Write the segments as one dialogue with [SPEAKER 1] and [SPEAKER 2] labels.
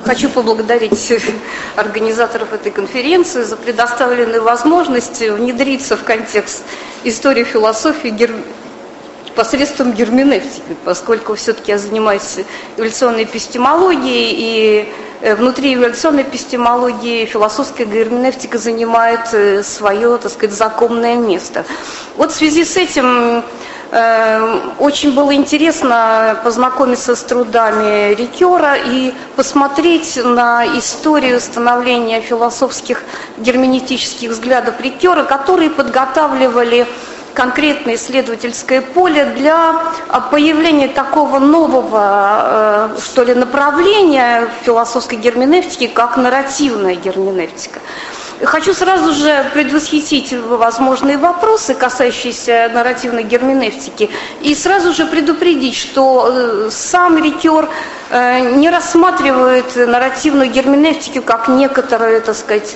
[SPEAKER 1] Хочу поблагодарить организаторов этой конференции за предоставленную возможность внедриться в контекст истории философии посредством герменевтики, поскольку все-таки я занимаюсь эволюционной эпистемологией, и внутри эволюционной эпистемологии философская герменевтика занимает свое, так сказать, законное место. Вот в связи с этим очень было интересно познакомиться с трудами Рикера и посмотреть на историю становления философских герменевтических взглядов Рикера, которые подготавливали конкретное исследовательское поле для появления такого нового, что ли, направления в философской герменевтике, как нарративная герменевтика. Хочу сразу же предвосхитить возможные вопросы, касающиеся нарративной герменевтики, и сразу же предупредить, что сам Рикер не рассматривает нарративную герменевтику как некоторую, так сказать,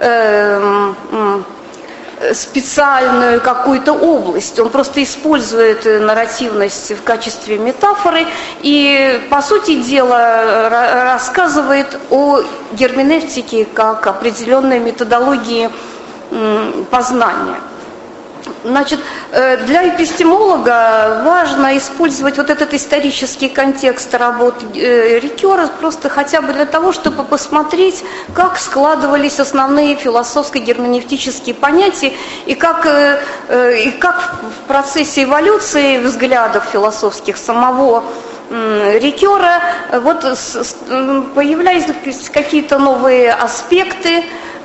[SPEAKER 1] специальную какую-то область. Он просто использует нарративность в качестве метафоры и, по сути дела, рассказывает о герменевтике как определенной методологии познания. Значит, для эпистемолога важно использовать вот этот исторический контекст работы Рикера просто хотя бы для того, чтобы посмотреть, как складывались основные философско-герменевтические понятия и как в процессе эволюции взглядов философских самого Рикера вот появлялись какие-то новые аспекты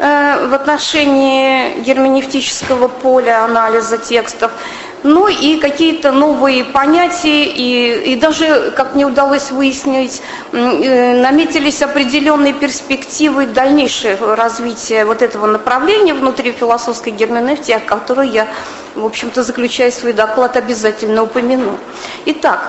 [SPEAKER 1] в отношении герменевтического поля анализа текстов, ну и какие-то новые понятия, и даже, как мне удалось выяснить, наметились определенные перспективы дальнейшего развития вот этого направления внутри философской герменевтики, о которой я, в общем-то, заключая свой доклад, обязательно упомяну. Итак,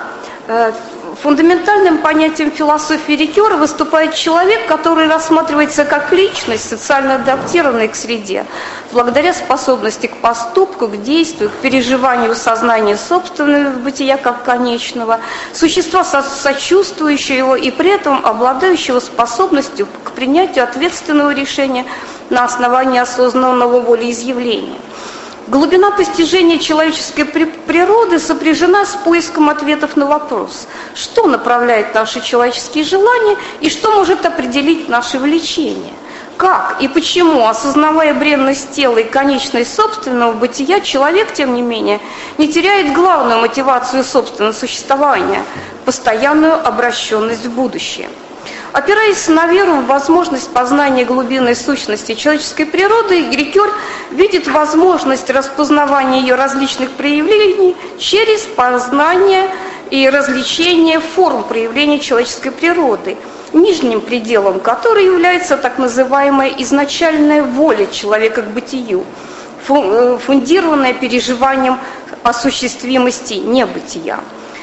[SPEAKER 1] фундаментальным понятием философии Рикера выступает человек, который рассматривается как личность, социально адаптированная к среде, благодаря способности к поступку, к действию, к переживанию сознания собственного бытия как конечного, существа сочувствующего и при этом обладающего способностью к принятию ответственного решения на основании осознанного волеизъявления. Глубина постижения человеческой природы сопряжена с поиском ответов на вопрос, что направляет наши человеческие желания и что может определить наше влечение. Как и почему, осознавая бренность тела и конечность собственного бытия, человек, тем не менее, не теряет главную мотивацию собственного существования – постоянную обращенность в будущее. Опираясь на веру в возможность познания глубинной сущности человеческой природы, Рикер видит возможность распознавания ее различных проявлений через познание и развлечение форм проявления человеческой природы, нижним пределом которой является так называемая изначальная воля человека к бытию, фундированная переживанием осуществимости небытия.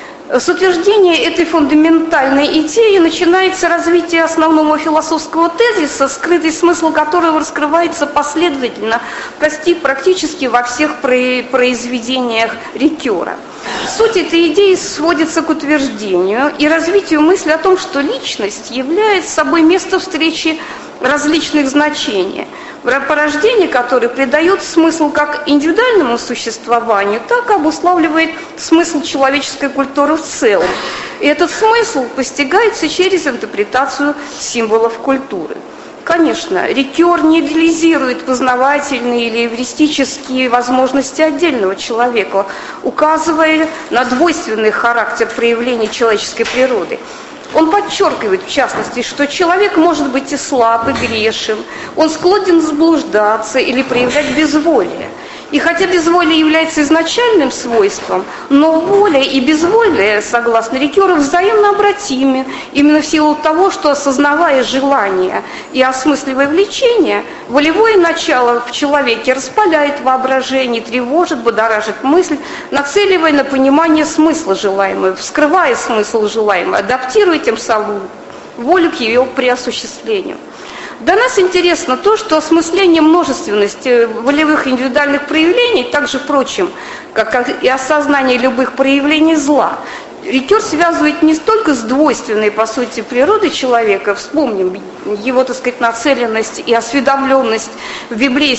[SPEAKER 1] С утверждения этой фундаментальной идеи начинается развитие основного философского тезиса, скрытый смысл которого раскрывается последовательно практически во всех произведениях Рикера. Суть этой идеи сводится к утверждению и развитию мысли о том, что личность является собой место встречи различных значений, порождение которое придает смысл как индивидуальному существованию, так и обуславливает смысл человеческой культуры в целом. И этот смысл постигается через интерпретацию символов культуры. Конечно, Рикер не идеализирует познавательные или эвристические возможности отдельного человека, указывая на двойственный характер проявления человеческой природы. Он подчеркивает, в частности, что человек может быть и слаб, и грешен, он склонен заблуждаться или проявлять безволие. И хотя безволие является изначальным свойством, но воля и безволие, согласно Рикеру, взаимно обратимы, именно в силу того, что, осознавая желание и осмысливая влечение, волевое начало в человеке распаляет воображение, тревожит, будоражит мысль, нацеливая на понимание смысла желаемого, вскрывая смысл желаемого, адаптируя тем самым волю к ее преосуществлению. Для нас интересно то, что осмысление множественности волевых индивидуальных проявлений, также, впрочем, как и осознание любых проявлений зла, Рикер связывает не столько с двойственной, по сути, природой человека, вспомним его, так сказать, нацеленность и осведомленность в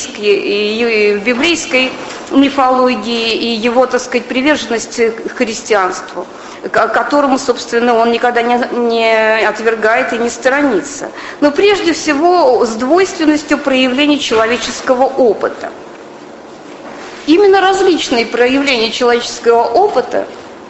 [SPEAKER 1] библейской мифологии и его, так сказать, приверженность к христианству, которому, собственно, он никогда не отвергает и не сторонится. Но прежде всего с двойственностью проявлений человеческого опыта. Именно различные проявления человеческого опыта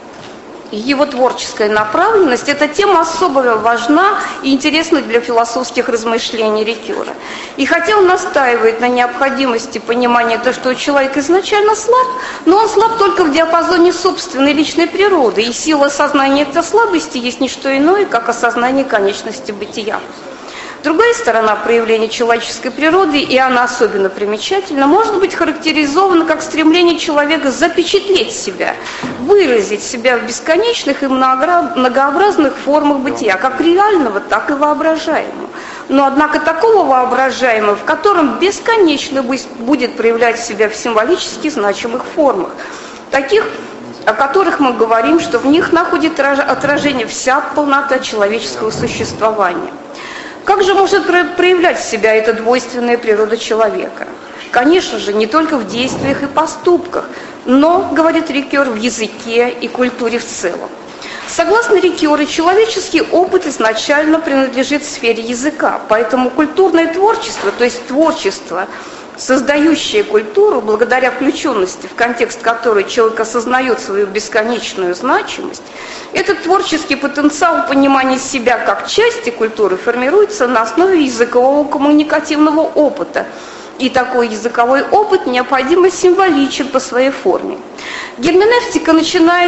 [SPEAKER 1] и его творческая направленность – эта тема особо важна и интересна для философских размышлений Рикера. И хотя он настаивает на необходимости понимания того, что человек изначально слаб, но он слаб только в диапазоне собственной личной природы, и сила сознания этой слабости есть не что иное, как осознание конечности бытия. Другая сторона проявления человеческой природы, и она особенно примечательна, может быть характеризована как стремление человека запечатлеть себя, выразить себя в бесконечных и многообразных формах бытия, как реального, так и воображаемого. Но, однако, такого воображаемого, в котором бесконечно будет проявлять себя в символически значимых формах, таких, о которых мы говорим, что в них находит отражение вся полнота человеческого существования. Как же может проявлять себя эта двойственная природа человека? Конечно же, не только в действиях и поступках, но, говорит Рикер, в языке и культуре в целом. Согласно Рикеру, человеческий опыт изначально принадлежит сфере языка, поэтому культурное творчество, то есть творчество, создающее культуру, благодаря включенности, в контекст которой человек осознает свою бесконечную значимость, этот творческий потенциал понимания себя как части культуры формируется на основе языкового коммуникативного опыта. И такой языковой опыт необходимо символичен по своей форме. Герменевтика начинает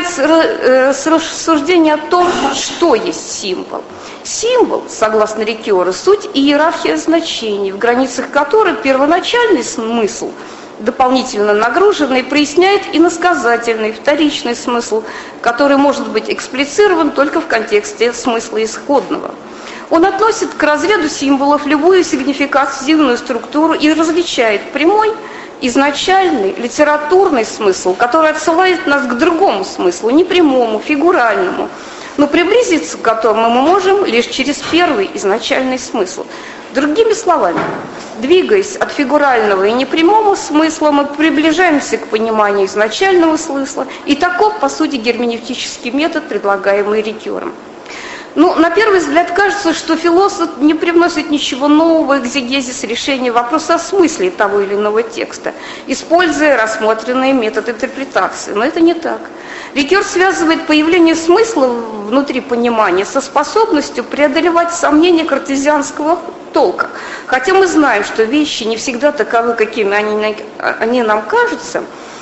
[SPEAKER 1] с рассуждения о том, что есть символ. Символ, согласно Рикеру, суть иерархия значений, в границах которой первоначальный смысл, дополнительно нагруженный, проясняет иносказательный, вторичный смысл, который может быть эксплицирован только в контексте смысла исходного. Он относит к разряду символов любую сигнификативную структуру и различает прямой, изначальный, литературный смысл, который отсылает нас к другому смыслу, непрямому, фигуральному, но приблизиться к которому мы можем лишь через первый изначальный смысл. Другими словами, двигаясь от фигурального и непрямого смысла, мы приближаемся к пониманию изначального смысла, и таков, по сути, герменевтический метод, предлагаемый Рикером. Ну, на первый взгляд кажется, что философ не привносит ничего нового в экзегезис решения вопроса о смысле того или иного текста, используя рассмотренный метод интерпретации. Но это не так. Рикер связывает появление смысла внутри понимания со способностью преодолевать сомнения картезианского толка. Хотя мы знаем, что вещи не всегда таковы, какими они нам кажутся,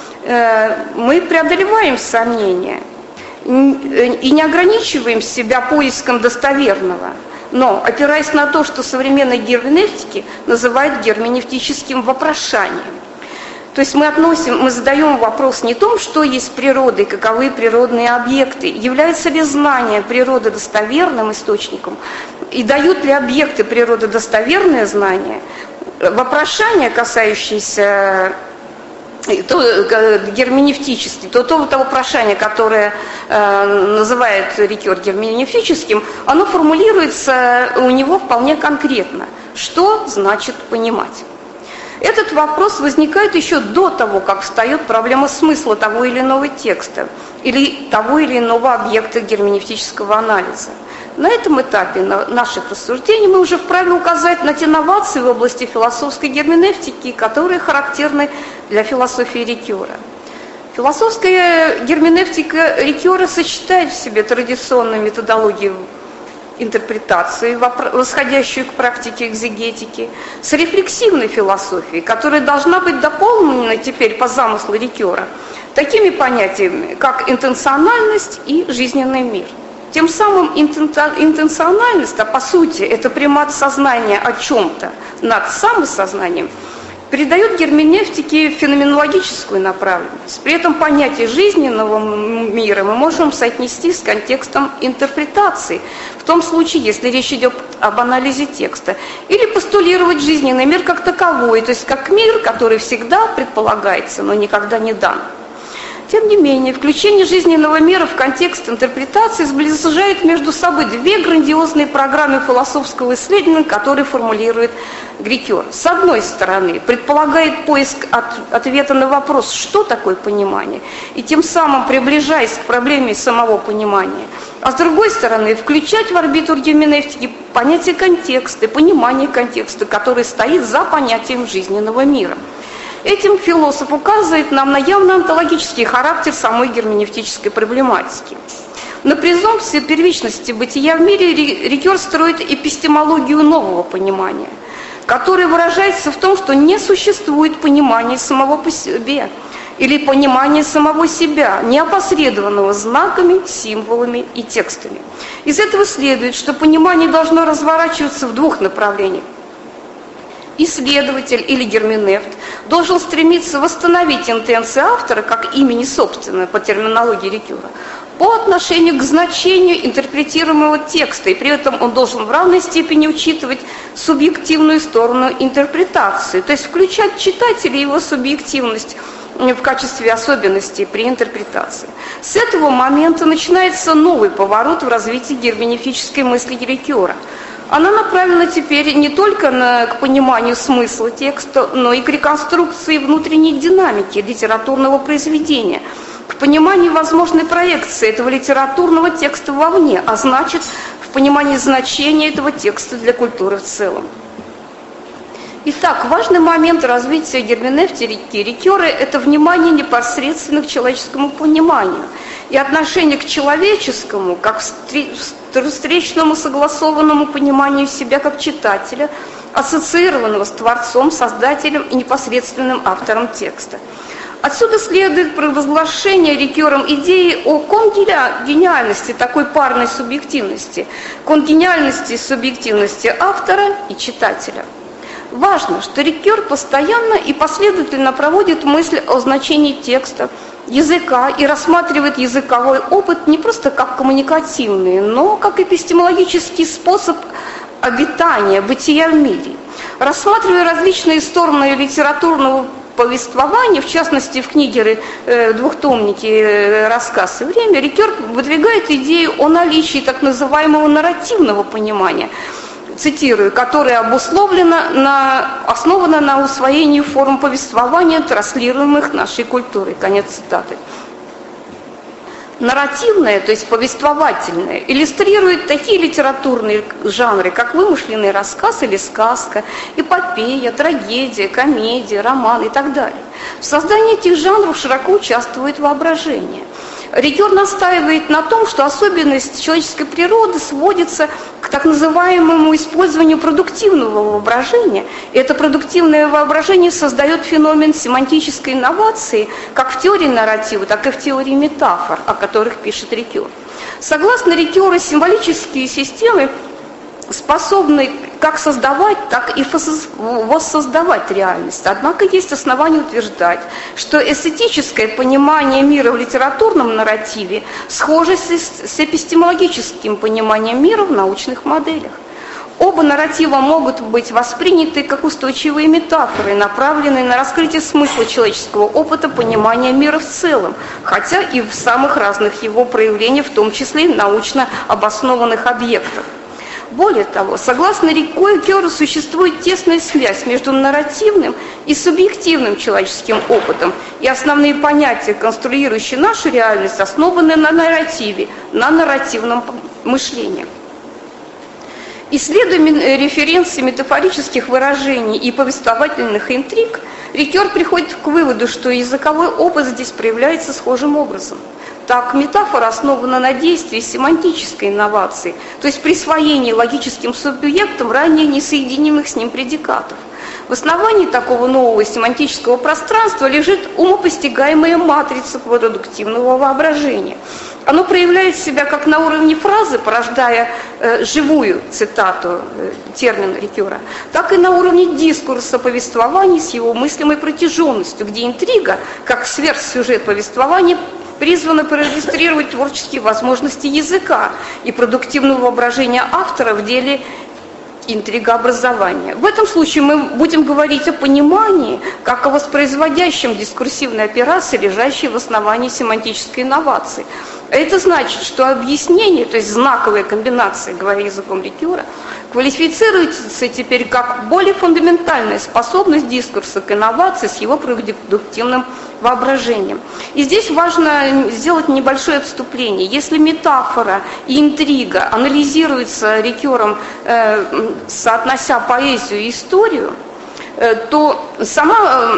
[SPEAKER 1] мы преодолеваем сомнения и не ограничиваем себя поиском достоверного, но опираясь на то, что современные герменевтики называют герменевтическим вопрошанием. То есть мы задаем вопрос не о том, что есть природа и каковы природные объекты, является ли знание природы достоверным источником, и дают ли объекты природы достоверное знание. Вопрошание, касающееся герменевтический, то вопрошание, которое называет Рикер герменевтическим, оно формулируется у него вполне конкретно. Что значит понимать? Этот вопрос возникает еще до того, как встает проблема смысла того или иного текста или того или иного объекта герменевтического анализа. На этом этапе наших рассуждений мы уже вправе указать на те новации в области философской герменевтики, которые характерны для философии Рикера. Философская герменевтика Рикера сочетает в себе традиционную методологию интерпретации, восходящую к практике экзегетики, с рефлексивной философией, которая должна быть дополнена теперь по замыслу Рикера такими понятиями, как интенциональность и жизненный мир. Тем самым интенциональность, а по сути это примат сознания о чем-то над самосознанием, придает герменевтике феноменологическую направленность. При этом понятие жизненного мира мы можем соотнести с контекстом интерпретации, в том случае, если речь идет об анализе текста, или постулировать жизненный мир как таковой, то есть как мир, который всегда предполагается, но никогда не дан. Тем не менее, включение жизненного мира в контекст интерпретации сближает между собой две грандиозные программы философского исследования, которые формулирует Рикер. С одной стороны, предполагает поиск ответа на вопрос, что такое понимание, и тем самым приближаясь к проблеме самого понимания. А с другой стороны, включать в орбиту герменевтики понятие контекста, понимание контекста, который стоит за понятием жизненного мира. Этим философ указывает нам на явно онтологический характер самой герменевтической проблематики. На презумпции первичности бытия в мире Рикер строит эпистемологию нового понимания, которое выражается в том, что не существует понимания самого по себе или понимания самого себя, не опосредованного знаками, символами и текстами. Из этого следует, что понимание должно разворачиваться в двух направлениях. Исследователь или герменевт должен стремиться восстановить интенции автора как имени собственное по терминологии Рикера по отношению к значению интерпретируемого текста, и при этом он должен в равной степени учитывать субъективную сторону интерпретации, то есть включать читателя и его субъективность в качестве особенностей при интерпретации. С этого момента начинается новый поворот в развитии герменевтической мысли Рикера. Она направлена теперь не только к пониманию смысла текста, но и к реконструкции внутренней динамики литературного произведения, к пониманию возможной проекции этого литературного текста вовне, а значит, в понимании значения этого текста для культуры в целом. Итак, важный момент развития герменевтики Рикера – это внимание непосредственно к человеческому пониманию и отношение к человеческому, как встречному согласованному пониманию себя как читателя, ассоциированного с Творцом, Создателем и непосредственным автором текста. Отсюда следует провозглашение Рикером идеи о конгениальности такой парной субъективности, конгениальности субъективности автора и читателя. Важно, что Рикер постоянно и последовательно проводит мысль о значении текста, языка и рассматривает языковой опыт не просто как коммуникативный, но как эпистемологический способ обитания, бытия в мире. Рассматривая различные стороны литературного повествования, в частности в книге двухтомнике «Рассказ и время», Рикер выдвигает идею о наличии так называемого нарративного понимания, цитирую, которое основано на усвоении форм повествования, транслируемых нашей культурой. Конец цитаты. Нарративное, то есть повествовательное, иллюстрирует такие литературные жанры, как вымышленный рассказ или сказка, эпопея, трагедия, комедия, роман и так далее. В создании этих жанров широко участвует воображение. Рикер настаивает на том, что особенность человеческой природы сводится к так называемому использованию продуктивного воображения. И это продуктивное воображение создает феномен семантической инновации как в теории нарратива, так и в теории метафор, о которых пишет Рикер. Согласно Рикеру, символические системы способны как создавать, так и воссоздавать реальность. Однако есть основания утверждать, что эстетическое понимание мира в литературном нарративе схоже с эпистемологическим пониманием мира в научных моделях. Оба нарратива могут быть восприняты как устойчивые метафоры, направленные на раскрытие смысла человеческого опыта понимания мира в целом, хотя и в самых разных его проявлениях, в том числе и научно обоснованных объектах. Более того, согласно Рикеру, существует тесная связь между нарративным и субъективным человеческим опытом, и основные понятия, конструирующие нашу реальность, основаны на нарративе, на нарративном мышлении. Исследуя референции метафорических выражений и повествовательных интриг, Рикер приходит к выводу, что языковой опыт здесь проявляется схожим образом. Так, метафора основана на действии семантической инновации, то есть присвоении логическим субъектам ранее несоединимых с ним предикатов. В основании такого нового семантического пространства лежит умопостигаемая матрица продуктивного воображения. Оно проявляет себя как на уровне фразы, порождая живую цитату, термин Рикера, так и на уровне дискурса повествования с его мыслимой протяженностью, где интрига, как сверхсюжет повествования, призвана проиллюстрировать творческие возможности языка и продуктивного воображения автора в деле интригообразования. В этом случае мы будем говорить о понимании, как о воспроизводящем дискурсивной операции, лежащей в основании семантической инновации. Это значит, что объяснение, то есть знаковые комбинации, говоря языком Рикера, квалифицируется теперь как более фундаментальная способность дискурса к инновации с его продуктивным воображением. И здесь важно сделать небольшое отступление. Если метафора и интрига анализируются Рикером, соотнося поэзию и историю, то сама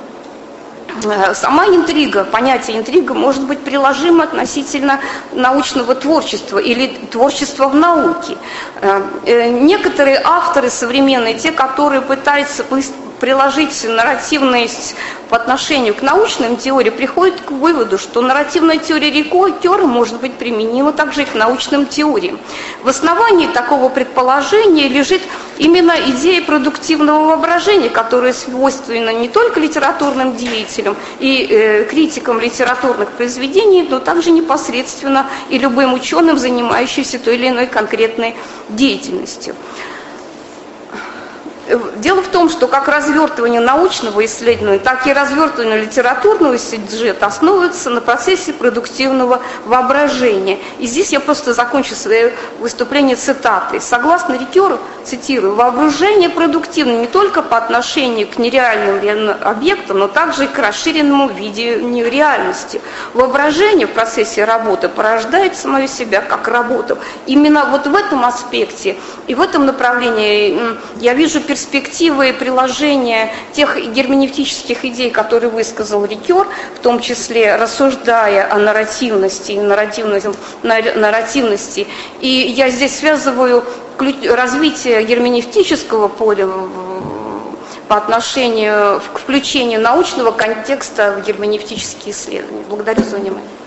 [SPEAKER 1] интрига, понятие интрига может быть приложимо относительно научного творчества или творчества в науке. Некоторые авторы современные, те, которые пытаются приложить нарративность по отношению к научным теориям, приходят к выводу, что нарративная теория Рикера может быть применима также и к научным теориям. В основании такого предположения лежит именно идея продуктивного воображения, которая свойственна не только литературным деятелям и критикам литературных произведений, но также непосредственно и любым ученым, занимающимся той или иной конкретной деятельностью. Дело в том, что как развертывание научного исследования, так и развертывание литературного сюжета основывается на процессе продуктивного воображения. И здесь я просто закончу свое выступление цитатой. Согласно Рикеру, цитирую, «воображение продуктивно не только по отношению к нереальным объектам, но также и к расширенному видению реальности. Воображение в процессе работы порождает самое себя как работу». Именно вот в этом аспекте и в этом направлении я вижу перспективы и приложения тех герменевтических идей, которые высказал Рикер, в том числе рассуждая о нарративности и нарративности. И я здесь связываю развитие герменевтического поля по отношению к включению научного контекста в герменевтические исследования. Благодарю за внимание.